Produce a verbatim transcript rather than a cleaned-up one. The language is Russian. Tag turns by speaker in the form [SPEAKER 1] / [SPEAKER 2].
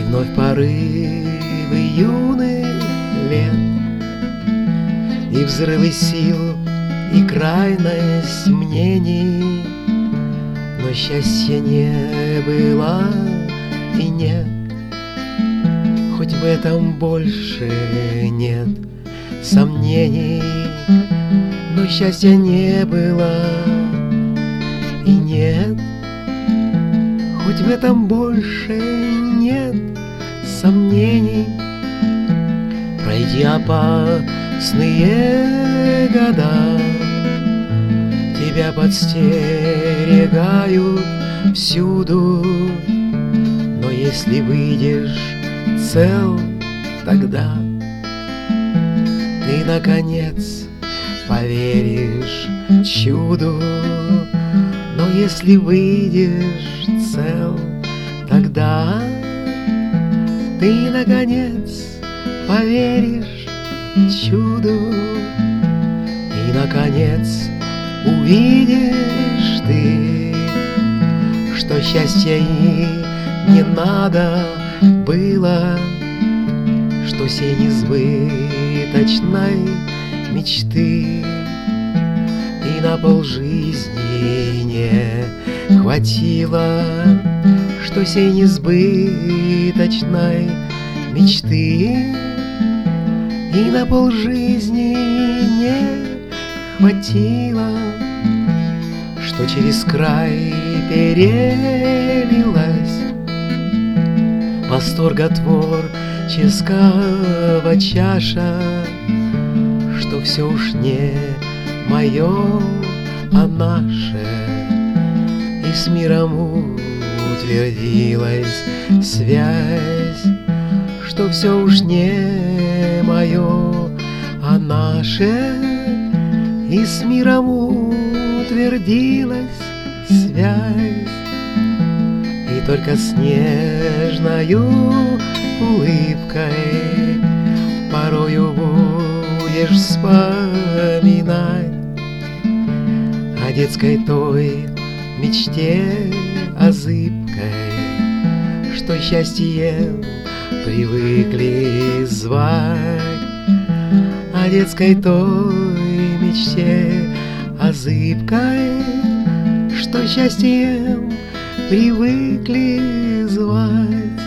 [SPEAKER 1] Вновь порывы юных лет, и взрывы сил, и крайность мнений. Но счастья не было и нет, хоть в этом больше нет сомнений. Но счастья не было и нет, хоть в этом больше нет сомнений. Пройди опасные года, тебя подстерегают всюду. Но если выйдешь цел, тогда ты, наконец, поверишь чуду. Но если выйдешь цел, тогда ты, наконец, поверишь чуду. И, наконец, увидишь ты, что счастья и не надо было, что сей несбыточной мечты и на полжизни не хватило, что сей несбыточной мечты и на полжизни не хватило, что через край перелилась восторга творческого чаша, что все уж не мое, а наше, и с миром утвердилась связь, что все уж не мое, а наше, и с миром утвердилась связь. И только с нежною улыбкой порою будешь вспоминать о детской той мечте, о зыбкой, что счастьем привыкли звать, о детской той мечте, о зыбкой, что счастьем привыкли звать.